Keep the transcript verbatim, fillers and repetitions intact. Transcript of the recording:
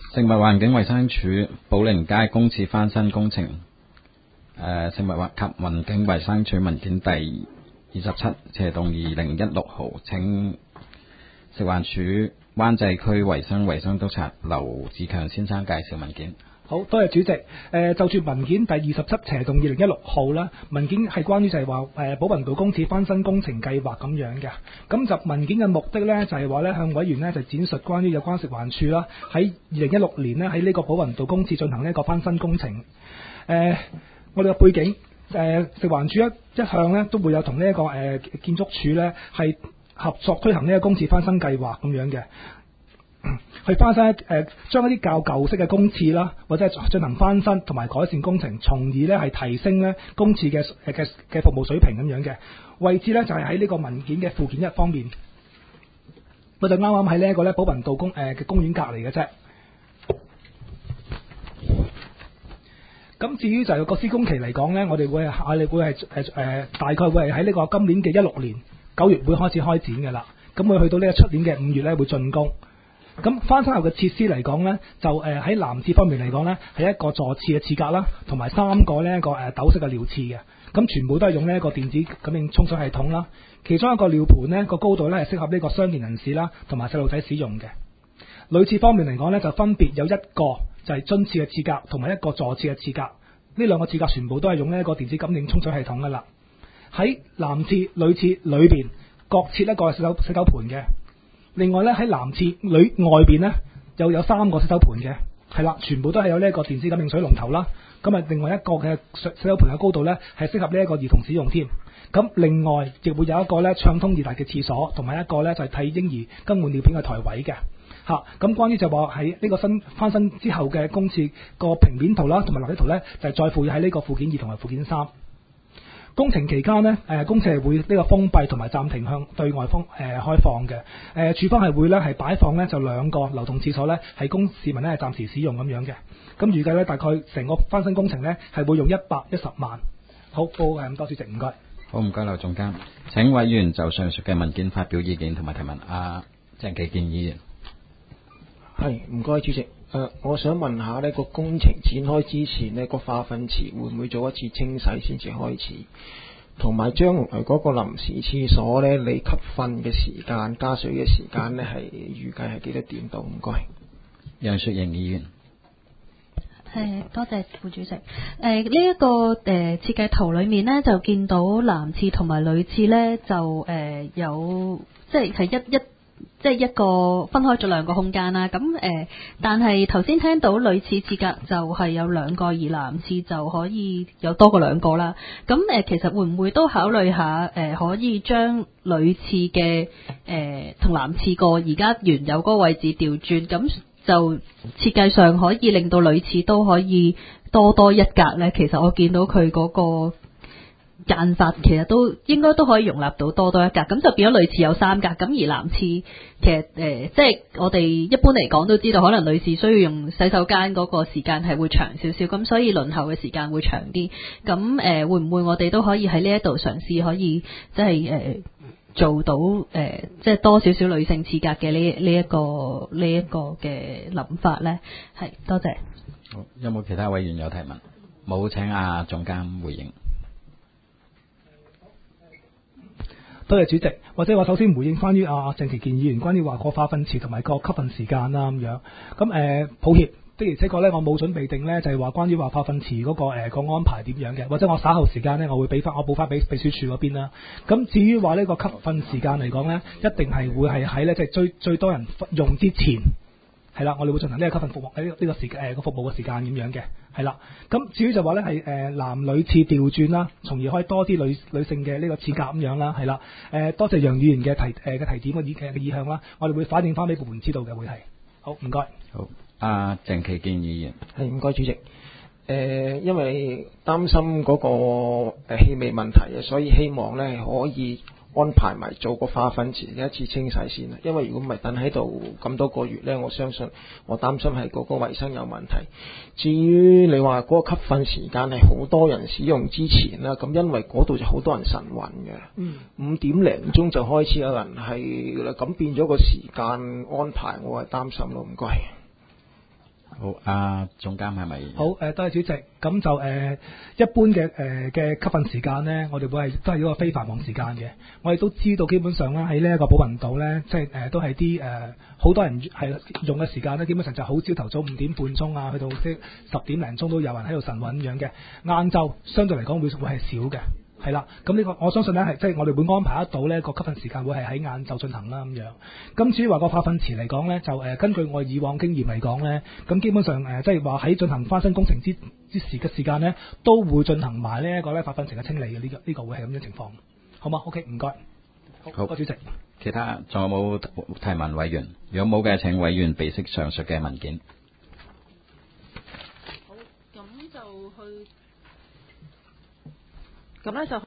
食物環境衛生署寶靈街公廁翻新工程，誒、呃，食物及環境衛生署文件第二十七斜動二零一六號，請食環署灣仔區衛生衛生督察劉志強先生介紹文件。 好多謝主席。誒、呃、就住文件第二十七斜動二零一六號啦，文件係關於就係話誒寶雲道公廁翻新工程計劃咁樣嘅。咁就文件嘅目的呢，就係話呢向委員呢就展述關於有關食環署啦喺二零一六年呢喺呢個寶雲道公廁進行呢一個翻新工程。誒、呃、我哋嘅背景誒、呃、食環署一一向呢都會有同呢一個誒、呃、建築署呢係合作推行呢個公廁翻新計劃咁樣嘅。去翻新誒，將一啲較舊式嘅公廁啦，或者係進行翻新同埋改善工程，從而咧係提升咧公廁嘅誒嘅嘅服務水平咁樣嘅。位置咧就係喺呢個文件嘅附件一方面，我就啱啱喺呢一個咧寶雲道公誒嘅公園隔離嘅啫。咁至於就係個施工期嚟講咧，我哋會我哋會係誒誒大概會係喺呢個今年嘅一六年九月會開始開展嘅啦。咁會去到呢個出年嘅五月咧會竣工。咁翻新後嘅設施嚟講呢，就誒喺男廁方面嚟講呢，係一個座廁嘅廁格啦，同埋三個呢一個誒斗式嘅尿廁嘅，咁全部都係用呢一個電子感應沖水系統啦。其中一個尿盤呢個高度呢係適合呢個傷健人士啦，同埋細路仔使用嘅。女廁方面嚟講呢，就分別有一個就係樽廁嘅廁格，同埋一個座廁嘅廁格。呢兩個廁格全部都係用呢一個電子感應沖水系統噶啦。喺男廁、女廁裏邊各設一個洗手洗手盆嘅。另外咧喺男廁裏外邊咧又有三個洗手盆嘅，係啦，全部都係有呢一個電子感應水龍頭啦。咁啊，另外一個嘅洗手盆嘅高度咧係適合呢一個兒童使用添。咁另外亦會有一個咧暢通熱達嘅廁所，同埋一個咧就係替嬰兒更換尿片嘅台位嘅。嚇、啊，咁關於就話喺呢個新翻新之後嘅公廁個平面圖啦，同埋立體圖咧就係再附喺呢個附件二同埋附件三。工程期間呢，誒公廁係會呢個封閉同埋暫停向對外封誒、呃、開放嘅。誒、呃、處方係會咧係擺放咧就兩個流動廁所咧，係供市民咧係暫時使用咁樣嘅。咁預計咧大概成個翻新工程咧係會用一百一十萬。好，報誒咁多主席，唔該。 好，唔該，劉總監。請委員就上述嘅文件發表意見同埋提問。阿鄭其健議員。 係，唔該主席。誒、呃，我想問下呢個工程展開之前呢個化糞池會唔會做一次清洗先至開始？同埋將來嗰個臨時廁所呢，你吸糞嘅時間、加水嘅時間呢，係預計係幾多點到？唔該。 楊雪盈議員。 係，多謝副主席。誒、呃，呢、這、一個誒、呃、設計圖裏面呢，就見到男廁同埋女廁呢，就誒、呃、有即係係一一。即係一個分開咗兩個空間啦，咁誒、呃，但係頭先聽到女廁廁格就係有兩個，而男廁就可以有多過兩個啦。咁誒、呃，其實會唔會都考慮下誒、呃，可以將女廁嘅誒同男廁個而家原有嗰個位置調轉，咁就設計上可以令到女廁都可以多多一格呢？其實我見到佢嗰、嗰個間法其實都應該都可以容納到多多一格，咁就變咗女廁有三格，咁而男廁其實誒、呃，即係我哋一般嚟講都知道，可能女廁需要用洗手間嗰個時間係會長少少，咁所以輪候嘅時間會長啲。咁誒、呃，會唔會我哋都可以喺呢一度嘗試可以即係誒、呃、做到誒、呃，即係多少少女性廁格嘅呢呢一個呢一個嘅諗法咧？係，多謝。 好，有冇其他委員有提問？冇，請阿總監回應。 多謝主席，或者我首先回應關於阿鄭其健議員關於話個化糞池同埋個吸糞時間啦咁樣。咁誒、呃、抱歉，的而且確咧，我冇準備定咧，就係、是、話關於話化糞池嗰、那個誒、呃、個安排點樣嘅，或者我稍後時間咧，我會俾翻我補翻俾秘書處嗰邊啦。咁至於話呢個吸糞時間嚟講咧，一定係會係喺咧即係最最多人用之前。係啦，我哋會進行呢個吸糞服務喺呢、這個時誒個、呃、服務嘅時間咁樣嘅，係啦。咁至於就話咧係誒男女廁調轉啦，從而可以多啲女女性嘅呢個廁格咁樣啦，係啦。誒、呃、多謝楊議員嘅提誒嘅、呃、提點嘅意嘅意向啦，我哋會反映翻俾部門知道嘅會係。好，唔該。 好，阿鄭其健議員。 係，唔該主席。誒、呃，因為擔心嗰個誒氣味問題啊，所以希望咧可以安排埋做個化糞池嘅一次清洗先啦，因為如果唔係等喺度咁多個月呢，我相信我擔心係嗰個衞生有問題。至於你話嗰個吸糞時間係好多人使用之前啦，咁因為嗰度就好多人晨運嘅，嗯，五點零鐘就開始有人係啦，咁變咗個時間安排，我係擔心咯，唔該。 好，阿總監係咪？ 好，誒多謝主席。咁就誒、呃、一般嘅誒嘅吸瞓時間咧，我哋會係都係一個非繁忙時間嘅。我哋都知道基本上咧喺呢一個寶雲道咧，即係誒、呃、都係啲誒好多人係用嘅時間咧，基本上就好朝頭早五點半鐘啊，去到即十點零鐘都有人喺度晨運咁樣嘅。晏晝相對嚟講會會係少嘅。係啦，咁呢個我相信咧係即係我哋會安排得到呢個吸瞓時間會係喺晏晝進行啦咁樣。咁至於話個化糞池嚟講咧，就誒、呃、根據我以往經驗嚟講咧，咁基本上誒即係話喺進行翻新工程之之時嘅時間咧，都會進行埋呢一個咧化糞池嘅清理嘅呢、這個呢、這個會係咁樣情況，好嗎 ？OK， 唔該。好，多謝主席。 其他仲有冇提問委員？如果冇嘅，請委員備悉上述嘅文件。 好，咁就去，咁咧就。